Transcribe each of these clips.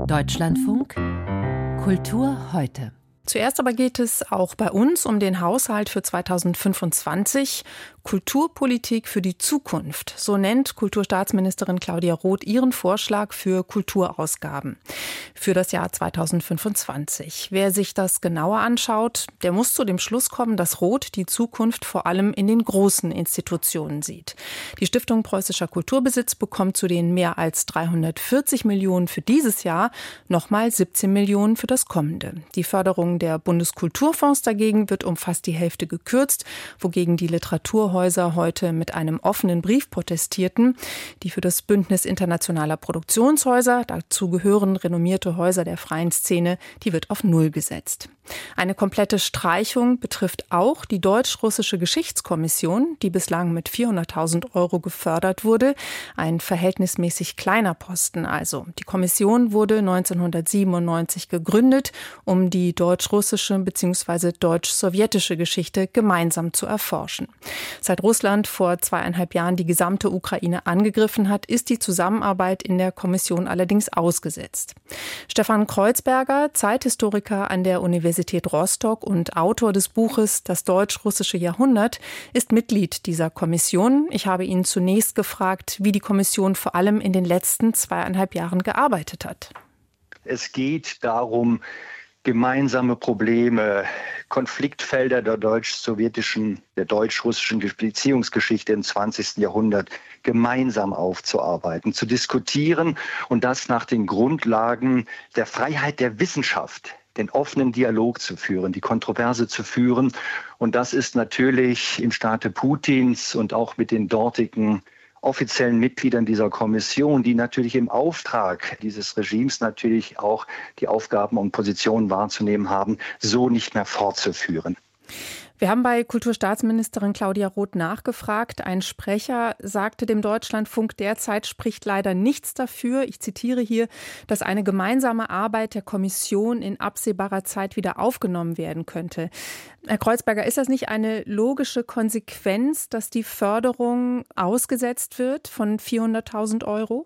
Deutschlandfunk Kultur heute. Zuerst aber geht es auch bei uns um den Haushalt für 2025. Kulturpolitik für die Zukunft. So nennt Kulturstaatsministerin Claudia Roth ihren Vorschlag für Kulturausgaben für das Jahr 2025. Wer sich das genauer anschaut, der muss zu dem Schluss kommen, dass Roth die Zukunft vor allem in den großen Institutionen sieht. Die Stiftung Preußischer Kulturbesitz bekommt zu den mehr als 340 Millionen für dieses Jahr nochmal 17 Millionen für das kommende. Die Förderung der Bundeskulturfonds dagegen wird um fast die Hälfte gekürzt, wogegen die Literaturhäuser heute mit einem offenen Brief protestierten. Die für das Bündnis internationaler Produktionshäuser, dazu gehören renommierte Häuser der freien Szene, die wird auf Null gesetzt. Eine komplette Streichung betrifft auch die Deutsch-Russische Geschichtskommission, die bislang mit 400.000 € gefördert wurde. Ein verhältnismäßig kleiner Posten also. Die Kommission wurde 1997 gegründet, um die deutsch-russische bzw. deutsch-sowjetische Geschichte gemeinsam zu erforschen. Seit Russland vor 2,5 Jahren die gesamte Ukraine angegriffen hat, ist die Zusammenarbeit in der Kommission allerdings ausgesetzt. Stefan Kreuzberger, Zeithistoriker an der Universität Rostock und Autor des Buches Das deutsch-russische Jahrhundert, ist Mitglied dieser Kommission. Ich habe ihn zunächst gefragt, wie die Kommission vor allem in den letzten 2,5 Jahren gearbeitet hat. Es geht darum, gemeinsame Probleme, Konfliktfelder der deutsch-sowjetischen, der deutsch-russischen Beziehungsgeschichte im 20. Jahrhundert gemeinsam aufzuarbeiten, zu diskutieren und das nach den Grundlagen der Freiheit der Wissenschaft, den offenen Dialog zu führen, die Kontroverse zu führen. Und das ist natürlich im Staate Putins und auch mit den dortigen offiziellen Mitgliedern dieser Kommission, die natürlich im Auftrag dieses Regimes natürlich auch die Aufgaben und Positionen wahrzunehmen haben, so nicht mehr fortzuführen. Wir haben bei Kulturstaatsministerin Claudia Roth nachgefragt. Ein Sprecher sagte dem Deutschlandfunk, derzeit spricht leider nichts dafür, ich zitiere hier, dass eine gemeinsame Arbeit der Kommission in absehbarer Zeit wieder aufgenommen werden könnte. Herr Kreuzberger, ist das nicht eine logische Konsequenz, dass die Förderung ausgesetzt wird von 400.000 €?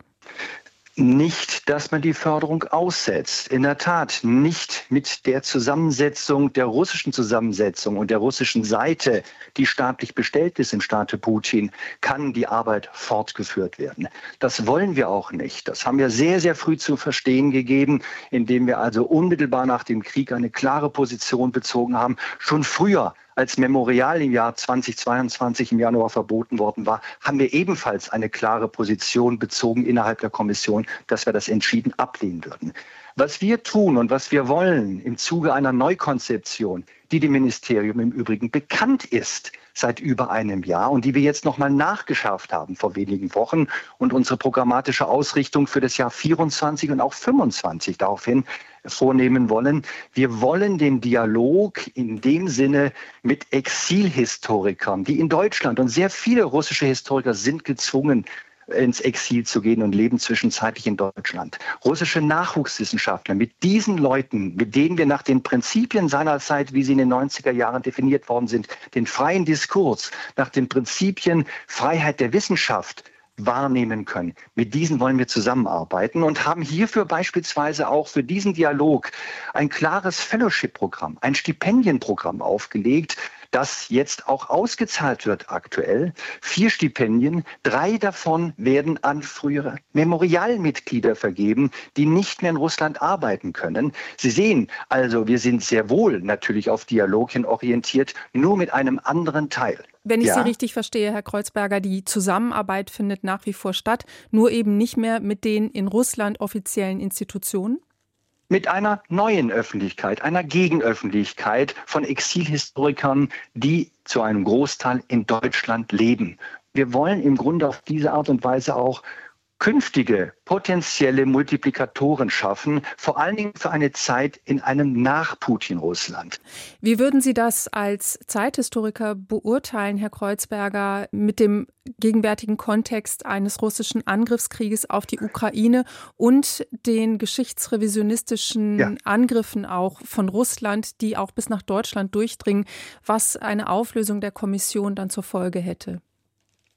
Nicht, dass man die Förderung aussetzt. In der Tat nicht mit der Zusammensetzung, der russischen Zusammensetzung und der russischen Seite, die staatlich bestellt ist im Staate Putin, kann die Arbeit fortgeführt werden. Das wollen wir auch nicht. Das haben wir sehr, sehr früh zu verstehen gegeben, indem wir also unmittelbar nach dem Krieg eine klare Position bezogen haben. Schon früher, als Memorial im Jahr 2022 im Januar verboten worden war, haben wir ebenfalls eine klare Position bezogen innerhalb der Kommission, dass wir das entschieden ablehnen würden. Was wir tun und was wir wollen im Zuge einer Neukonzeption, die dem Ministerium im Übrigen bekannt ist seit über einem Jahr und die wir jetzt nochmal nachgeschärft haben vor wenigen Wochen und unsere programmatische Ausrichtung für das Jahr 24 und auch 25 daraufhin vornehmen wollen. Wir wollen den Dialog in dem Sinne mit Exilhistorikern, die in Deutschland, und sehr viele russische Historiker sind gezwungen, ins Exil zu gehen und leben zwischenzeitlich in Deutschland. Russische Nachwuchswissenschaftler, mit diesen Leuten, mit denen wir nach den Prinzipien seinerzeit, wie sie in den 90er Jahren definiert worden sind, den freien Diskurs, nach den Prinzipien Freiheit der Wissenschaft wahrnehmen können. Mit diesen wollen wir zusammenarbeiten und haben hierfür beispielsweise auch für diesen Dialog ein klares Fellowship-Programm, ein Stipendienprogramm aufgelegt, das jetzt auch ausgezahlt wird aktuell. 4 Stipendien, 3 davon werden an frühere Memorialmitglieder vergeben, die nicht mehr in Russland arbeiten können. Sie sehen also, wir sind sehr wohl natürlich auf Dialog hin orientiert, nur mit einem anderen Teil. Wenn ich Sie richtig verstehe, Herr Kreuzberger, die Zusammenarbeit findet nach wie vor statt, nur eben nicht mehr mit den in Russland offiziellen Institutionen? Mit einer neuen Öffentlichkeit, einer Gegenöffentlichkeit von Exilhistorikern, die zu einem Großteil in Deutschland leben. Wir wollen im Grunde auf diese Art und Weise auch künftige potenzielle Multiplikatoren schaffen, vor allen Dingen für eine Zeit in einem Nach-Putin-Russland. Wie würden Sie das als Zeithistoriker beurteilen, Herr Kreuzberger, mit dem gegenwärtigen Kontext eines russischen Angriffskrieges auf die Ukraine und den geschichtsrevisionistischen Angriffen auch von Russland, die auch bis nach Deutschland durchdringen, was eine Auflösung der Kommission dann zur Folge hätte?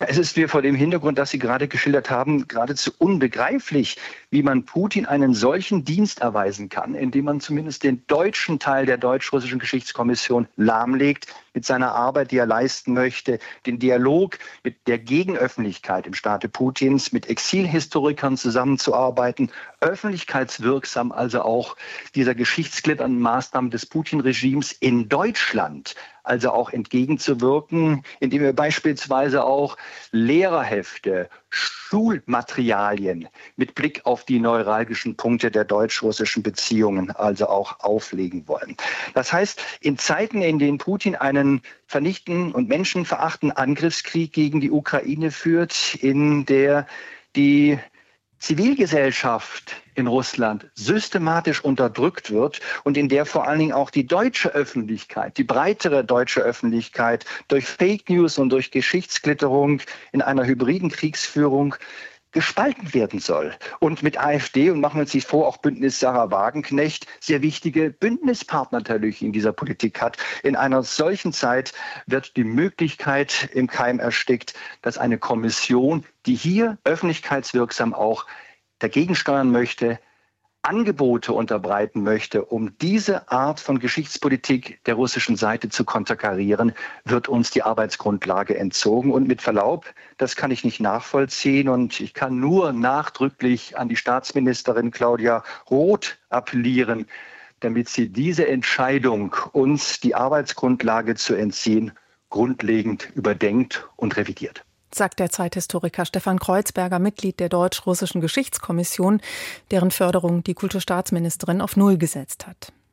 Es ist mir vor dem Hintergrund, das Sie gerade geschildert haben, geradezu unbegreiflich, wie man Putin einen solchen Dienst erweisen kann, indem man zumindest den deutschen Teil der deutsch-russischen Geschichtskommission lahmlegt mit seiner Arbeit, die er leisten möchte, den Dialog mit der Gegenöffentlichkeit im Staate Putins, mit Exilhistorikern zusammenzuarbeiten, öffentlichkeitswirksam also auch dieser geschichtskletternden Maßnahmen des Putin-Regimes in Deutschland also auch entgegenzuwirken, indem wir beispielsweise auch Lehrerhefte, Schulmaterialien mit Blick auf die neuralgischen Punkte der deutsch-russischen Beziehungen also auch auflegen wollen. Das heißt, in Zeiten, in denen Putin einen vernichtenden und menschenverachtenden Angriffskrieg gegen die Ukraine führt, in der die Zivilgesellschaft in Russland systematisch unterdrückt wird und in der vor allen Dingen auch die deutsche Öffentlichkeit, die breitere deutsche Öffentlichkeit durch Fake News und durch Geschichtsklitterung in einer hybriden Kriegsführung gespalten werden soll. Und mit AfD, und machen wir uns nicht vor, auch Bündnis Sarah Wagenknecht, sehr wichtige Bündnispartner natürlich in dieser Politik hat. In einer solchen Zeit wird die Möglichkeit im Keim erstickt, dass eine Kommission, die hier öffentlichkeitswirksam auch dagegen steuern möchte, Angebote unterbreiten möchte, um diese Art von Geschichtspolitik der russischen Seite zu konterkarieren, wird uns die Arbeitsgrundlage entzogen. Und mit Verlaub, das kann ich nicht nachvollziehen. Und ich kann nur nachdrücklich an die Staatsministerin Claudia Roth appellieren, damit sie diese Entscheidung, uns die Arbeitsgrundlage zu entziehen, grundlegend überdenkt und revidiert. Sagt der Zeithistoriker Stefan Kreuzberger, Mitglied der Deutsch-Russischen Geschichtskommission, deren Förderung die Kulturstaatsministerin auf Null gesetzt hat.